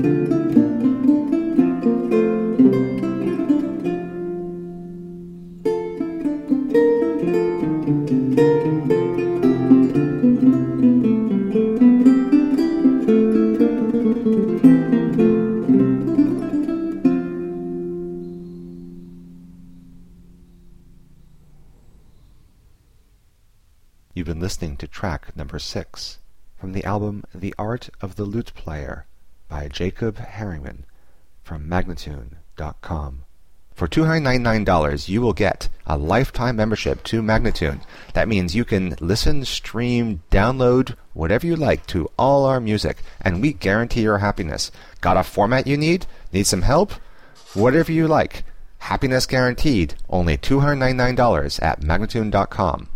You've been listening to track number 6 from the album The Art of the Lute Player by Jacob Herringman from Magnatune.com. For $299, you will get a lifetime membership to Magnatune. That means you can listen, stream, download, whatever you like to all our music, and we guarantee your happiness. Got a format you need? Need some help? Whatever you like. Happiness guaranteed. Only $299 at Magnatune.com.